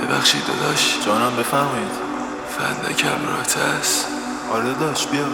ببخشید داداش. جانم بفرمایید. فندکم راحت است؟ آره داداش بیا.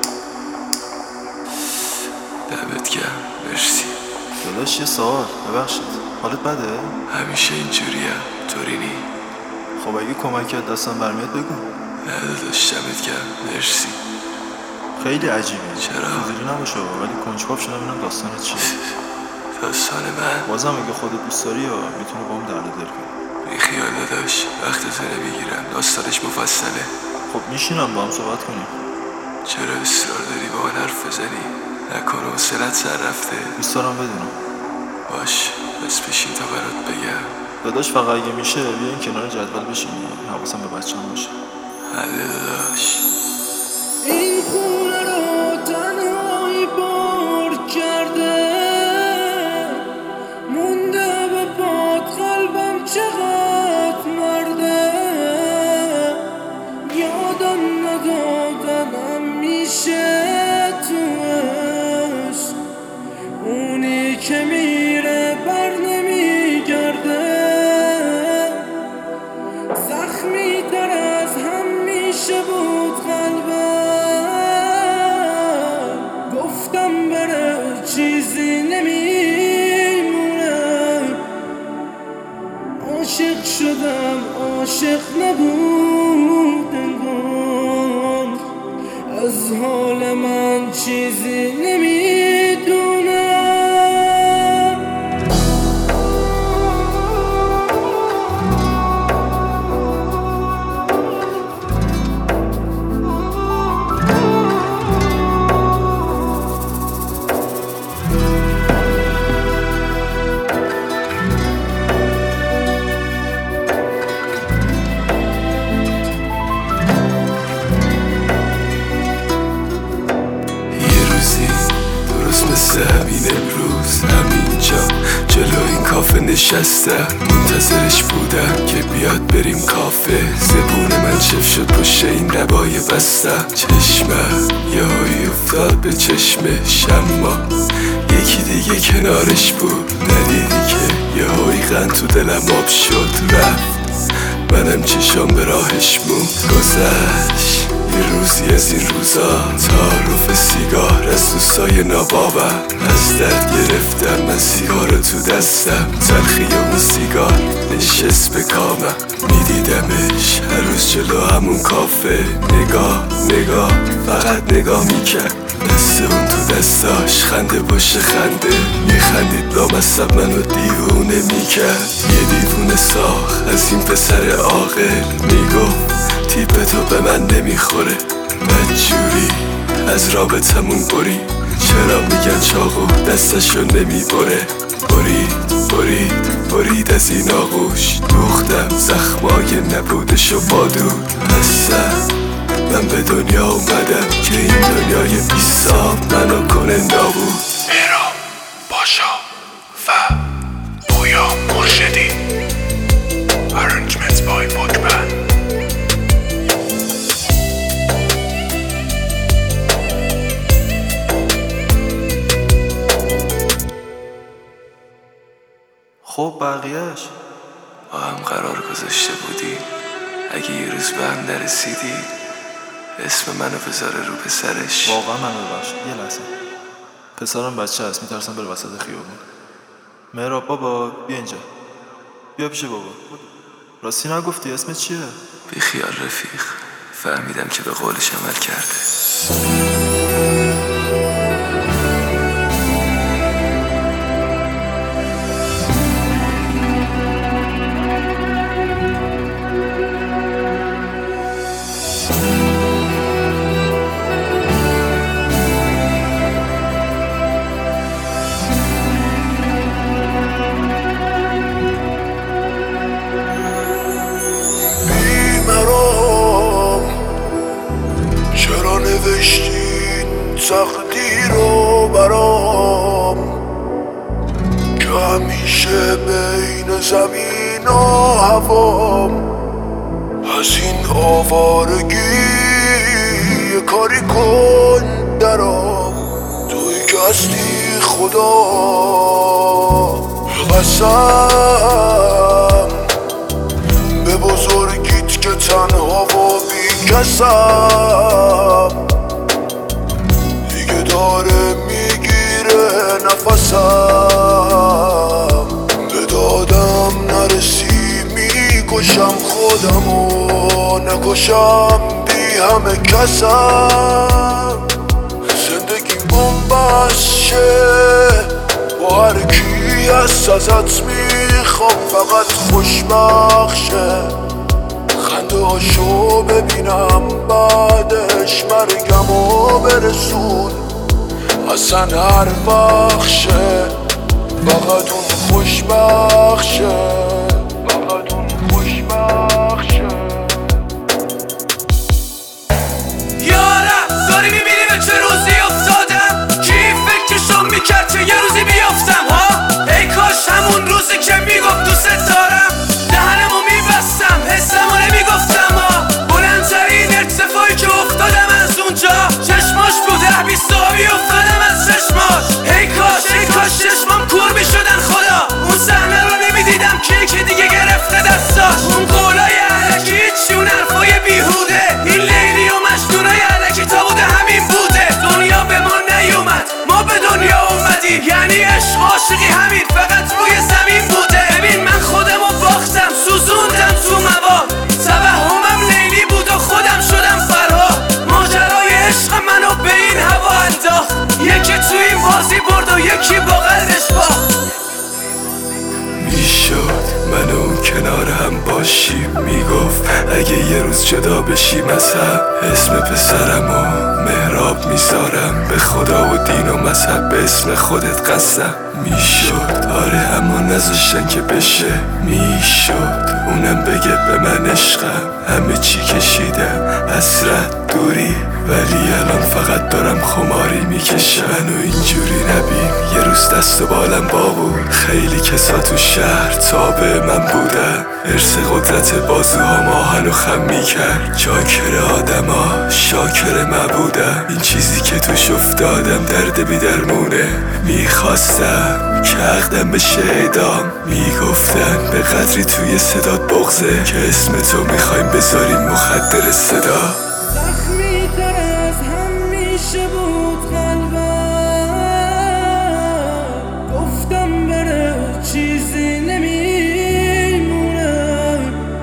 دمت گرم، مرسی. داداش یه سوال، ببخشید حالت بده؟ همیشه اینجوریم، طوری نی؟ خب اگه کمکت دستم برمیاد بگو. نه داداش دمت گرم، مرسی. خیلی عجیبی. چرا؟ خیلی نباشه ولی کنجکاو شدم ببینم داستانت چیه. داستان من بازم اگه خودت دوست داری یا میتونی باهم درد دل کنی. بی خیال داداش، وقتتو نمیگیرم، داستانش مفصله. خب میشینم با هم صحبت کنیم. چرا اصرار داری با من حرف بزنی؟ نکنه حوصله‌ت سر رفته؟ دوست دارم بدونم. باش، بس بشین تا برات بگم. داداش فقط اگه میشه بیاین کنار جدول بشینی، حواسم به بچه‌م باشه. حله داداش. این خونه رو تنهایی بار کرده، مونده به پات قلبم چقدر مرده. یادم ندادنم میشه تو عشق، اونی که میره بر نمیگرده. زخمی تر از همیشه بود قلبم، گفتم بره چیزی نمیمونه. عاشق شدم عاشق نبود انگار، از حال من چیزی نمیدونه. مثل همین امروز همینجا جلو این کافه نشستم، منتظرش بودم که بیاد بریم کافه. زبون من چف شد پشت این لبای بستم، چشمم یهویی افتاد به چشمش، اما یکی دیگه کنارش بود. ندیدی که یهویی قند تو دلم آب شد رفت، منم چشام به راهش موند. گذشت یه روزی از این روزا، تعارف سیگار از دوستای نابابم. از درد گرفتم من سیگار تو دستم، تلخی اون سیگار نشست به کامم. میدیدمش هر روز جلو همون کافه، نگاه فقط نگاه میکرد. دست اون تو دستاش خنده باشه خنده، میخندید لامصب منو دیوونه میکرد. یه دیوونه ساخت از این پسر عاقل، میگفت تیپ تو به من نمیخوره. بدجوری از رابطمون برید، چرا میگن چاقو دستشو نمیبره. برید از این آغوش، دوختم زخمای نبودشو بادود. هستم من به دنیا اومدم که این دنیای بی‌صاحب منو کنه نابود. مهراب پاشا و بویا مرشدی. Arrangements by Bookman. خب بقیهش با هم قرار گذاشته بودیم اگه یه روز به هم نرسیدی اسم منو بذاره رو پسرش. واقعا من ببخش. یه لحظه، پسرم بچه هست، میترسم بره وسط خیابون. مهراب بابا بیا اینجا، بیا پیش بابا. راستی نگفتی اسمت چیه؟ بی خیال رفیق، فهمیدم که به قولش عمل کرده. تقدیر رو برام که همیشه بین زمین و هوام. از این آوارگی یه کاری کن درام، توی که هستی خدا. قسم به کسم دیگه داره میگیره نفسم، به دادم نرسی میکشم خودمو، نکشم بی همه کسم. زندگی بومبست شه با هر کی هست ازت میخوام فقط خوشبخت شه، خنده هاشو ببینم بعدش مرگمو برسون، اصلا هر وقت شه فقط اون خوشبخت شه، فقط اون خوشبخت شه. یارم داری میبینی به چه روزی افتادم، کی فکرشو میکرد که یه روزی بیافتم ها. ای کاش همون روزی که میگفت دوست دارم دهنمو میبستم، حسمو نمیگفتم ها. بلندترین ارتفاعی که افتادم از اونجا چشماش بود 10-20 آبی افتادم از چشماش. ای کاش چشمام کور میشدن خدا، اون صحنه رو نمیدیدم که دیگه گرفته دستاش. اون قولای علکی هیچی، اون حرفای بیهوده، این لیلی و مجنونای علکی تا بوده همین بوده. دنیا به ما نیومد ما به دنیا اومدیم، یعنی عشق عاشقی همین فقط روی زمین بوده. ببین من خودمو باختم سوزوندم تو مواد، توهمم لیلی بود و خودم شدم فرهاد. ماجرای عشق منو به این هوا انداخت، یکی تو این بازی برد و یکی با قلبش باخت. میشد من اون کنار هم باشیم، میگفت اگه یه روز جدا بشیم از هم، اسم پسرمو مهراب میذارم، به خدا و دین و مذهب به اسم خودت قسم. میشد آره اما نذاشتن که بشه، میشد اونم بگه به من عشقم، همه چی کشیدم حسرت دوری، ولی الان فقط دارم خماری میکشم. منو اینجوری نبین، یه روز دست و بالم با بود، خیلی کسا تو شهر تابع من بودن، ارث قدرت بازوها آهن و خم میکرد. چاکر آدما شاکر مبودم، این چیزی که توش افتادم درد بی درمونه. میخواستم که عقدم بشه اعدام، میگفتن به قدری توی صدات بغزه که اسم تو میخوایم بذاریم مخدر صدا. زخمی تر از همیشه بود قلبم، گفتم بره چیزی نمیمونه.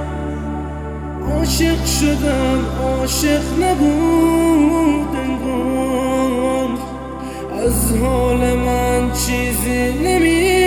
عاشق شدم عاشق نبود انگار، از حال من چیزی نمیمونه.